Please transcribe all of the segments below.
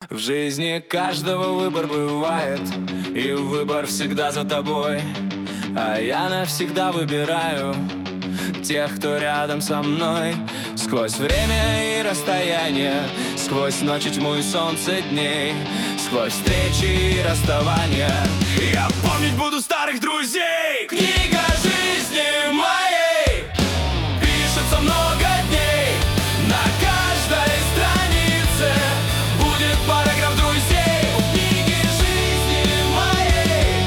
В жизни каждого выбор бывает, и выбор всегда за тобой. А я навсегда выбираю тех, кто рядом со мной. Сквозь время и расстояние, сквозь ночи, тьму и солнце дней, сквозь встречи и расставания, я помнить буду старых друзей. Книга жизни моей пишется много дней. На каждой странице будет параграф друзей. В книге жизни моей,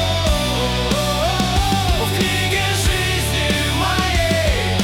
в книге жизни моей.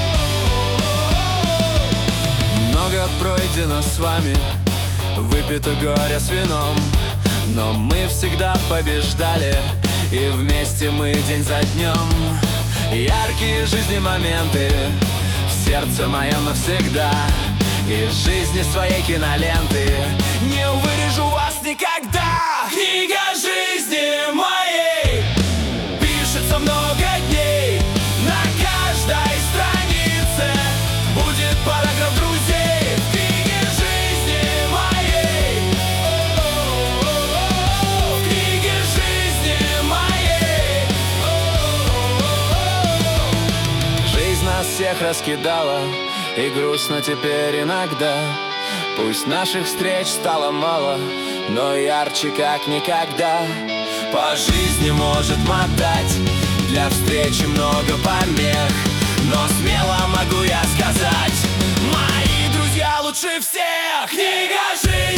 Много пройдено с вами, выпито горе с вином, но мы всегда побеждали, и вместе мы день за днем. Яркие жизни моменты в сердце моем навсегда, из жизни своей киноленты не вырежу вас никогда. Книга жизни моей пишется много дней. На каждой странице будет параграф друзей. В книге жизни моей, в книге жизни моей. Жизнь нас всех раскидала, и грустно теперь иногда. Пусть наших встреч стало мало, но ярче как никогда. По жизни может мотать, для встречи много помех, но смело могу я сказать: мои друзья лучше всех. Книга жизни.